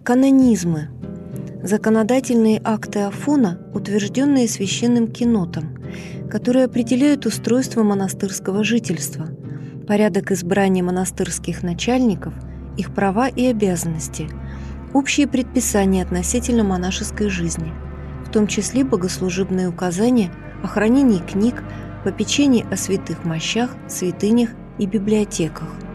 Канонизмы – законодательные акты Афона, утвержденные Священным Кинотом, которые определяют устройство монастырского жительства, порядок избрания монастырских начальников, их права и обязанности, общие предписания относительно монашеской жизни, в том числе богослужебные указания о хранении книг, попечении о святых мощах, святынях и библиотеках.